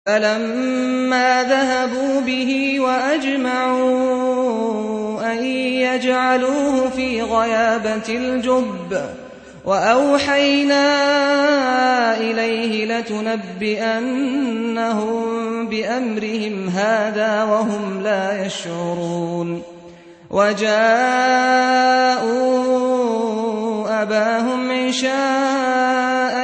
فَلَمَّا ذَهَبُوا بِهِ وَأَجْمَعُوا أَن يَجْعَلُوهُ فِي غَيَابَتِ الْجُبِّ وَأَوْحَيْنَا إِلَيْهِ لَتُنَبِّئَنَّهُم بِأَمْرِهِمْ هَٰذَا وَهُمْ لَا يَشْعُرُونَ وَجَاءُوا أَبَاهُمْ عِشَاءً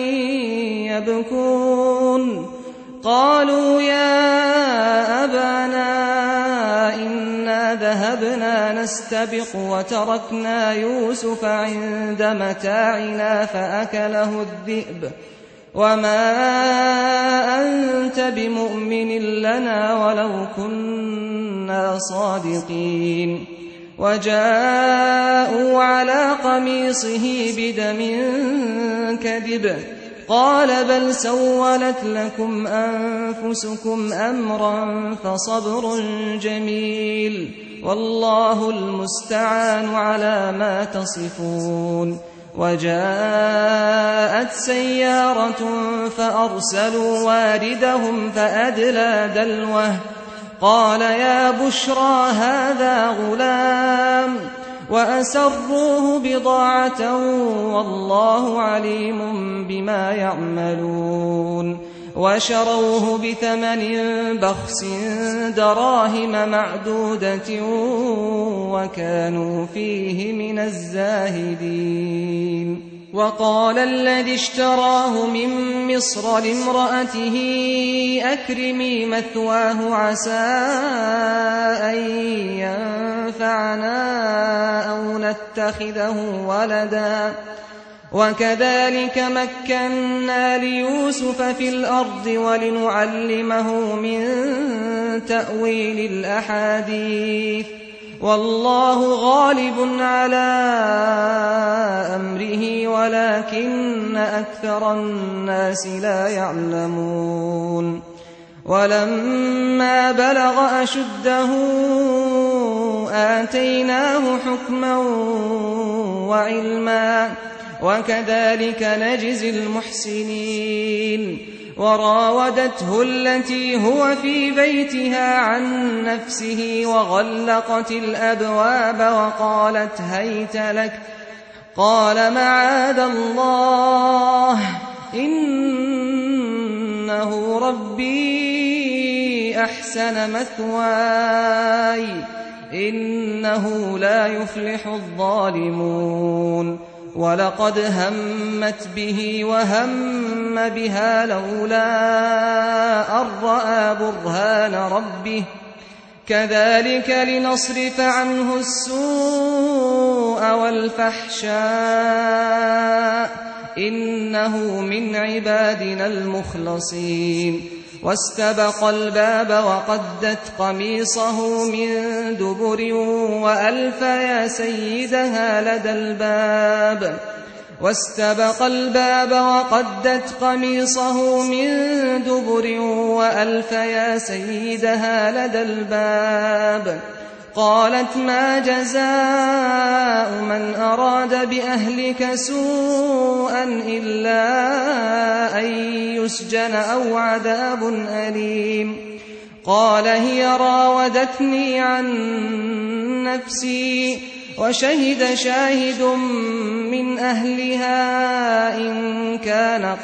يَبْكُونَ قَالُوا يَا أَبَانَا إِنَّا ذَهَبْنَا نَسْتَبِقُ وَتَرَكْنَا يُوسُفَ عِندَ مَتَاعِنَا فَأَكَلَهُ الذِّئْبُ وَمَا أَنتَ بِمُؤْمِنٍ لَّنَا وَلَوْ كُنَّا صَادِقِينَ وَجَاءُوا عَلَىٰ قَمِيصِهِ بِدَمٍ كَذِبٍ قَالَ بَلْ سَوَّلَتْ لَكُمْ أَنفُسُكُمْ أَمْرًا فَصَبْرٌ جَمِيلٌ وَاللَّهُ الْمُسْتَعَانُ عَلَىٰ مَا تَصِفُونَ وَجَاءَتْ سَيَّارَةٌ فَأَرْسَلُوا وَارِدَهُمْ فَأَدْلَىٰ دَلْوَهُ قَالَ يَا بُشْرَىٰ هَٰذَا غُلَامٌ وَأَسَرُّوهُ بِضَاعَةً وَاللَّهُ عَلِيمٌ بِمَا يَعْمَلُونَ وَشَرَوْهُ بِثَمَنٍ بَخْسٍ دَرَاهِمَ مَعْدُودَةٍ وَكَانُوا فِيهِ مِنَ الزَّاهِدِينَ وَقَالَ الَّذِي اشْتَرَاهُ مِن مِّصْرَ لِامْرَأَتِهِ أَكْرِمِي مَثْوَاهُ عَسَىٰ أَن يَنفَعَنَا أَوْ نَتَّخِذَهُ وَلَدًا وَكَذَٰلِكَ مَكَّنَّا لِيُوسُفَ فِي الْأَرْضِ وَلِنُعَلِّمَهُ مِن تَأْوِيلِ الْأَحَادِيثِ وَاللَّهُ غَالِبٌ عَلَىٰ أَمْرِهِ وَلَٰكِنَّ أَكْثَرَ النَّاسِ لَا يَعْلَمُونَ وَلَمَّا بَلَغَ أَشُدَّهُ آتَيْنَاهُ حُكْمًا وَعِلْمًا وَكَذَٰلِكَ نَجْزِي الْمُحْسِنِينَ وَرَاوَدَتْهُ الَّتِي هُوَ فِي بَيْتِهَا عَن نَّفْسِهِ وَغَلَّقَتِ الْأَبْوَابَ وَقَالَتْ هَيْتَ لَكَ قَالَ مَعَاذَ اللَّهِ إِنَّهُ رَبِّي أَحْسَنَ مَثْوَايَ إِنَّهُ لَا يُفْلِحُ الظَّالِمُونَ وَلَقَدْ هَمَّتْ بِهِ وَهَمَّ بِهَا لَوْلَا أَن رَّأَىٰ بُرْهَانَ رَبِّهِ كَذَٰلِكَ لِنَصْرِفَ عَنْهُ السُّوءَ وَالْفَحْشَاءَ إِنَّهُ مِنْ عِبَادِنَا الْمُخْلَصِينَ وَاسْتَبَقَ الْبَابَ وَقَدَّتْ قَمِيصَهُ مِن دُبُرٍ وَأَلْفَ يَا سَيِّدَهَا لَدَى الْبَابِ وَاسْتَبَقَ الْبَابَ وَقَدَّتْ قَمِيصَهُ مِن دُبُرٍ وَأَلْفَ يَا سَيِّدَهَا لَدَى الْبَابِ قَالَتْ مَا جَزَاءُ مَنْ أَرَادَ بِأَهْلِكَ سُوءًا إِلَّا أَن يُسْجَنَ أَوْ عَذَابٌ أَلِيمٌ قَالَ هِيَ رَاوَدَتْنِي عَن نَّفْسِي وَشَهِدَ شَاهِدٌ مِّنْ أَهْلِهَا إِن كَانَ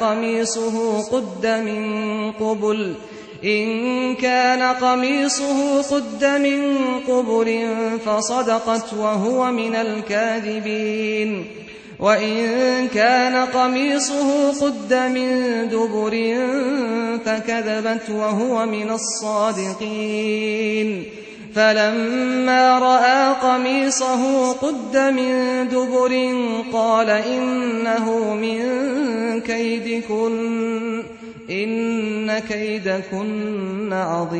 قَمِيصُهُ قُدَّ مِن قُبُلٍ فَصَدَقَتْ وَهُوَ مِنَ الْكَاذِبِينَ وَإِن كَانَ قَمِيصُهُ قُدَّ مِن دُبُرٍ فَكَذَبَتْ وَهُوَ مِنَ الصَّادِقِينَ فَلَمَّا رَأَىٰ قَمِيصَهُ قُدَّ مِن دُبُرٍ قَالَ إِنَّهُ مِن كَيْدِكُنَّ إِنَّ كَيْدَكُنَّ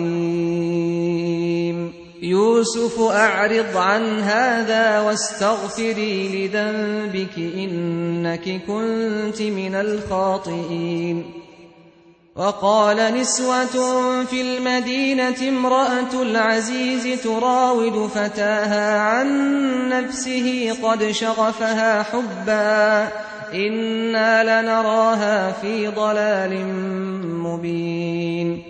عَظِيمٌ يُوسُفُ أَعْرِضْ عَنْ هَٰذَا وَاسْتَغْفِرِي لِذَنبِكِ إِنَّكِ كُنتِ مِنَ الْخَاطِئِينَ وَقَالَ نِسْوَةٌ فِي الْمَدِينَةِ امْرَأَتُ الْعَزِيزِ تُرَاوِدُ فَتَاهَا عَن نَّفْسِهِ قَدْ شَغَفَهَا حُبًّا إِنَّا لَنَرَاهَا فِي ضَلَالٍ مُّبِينٍ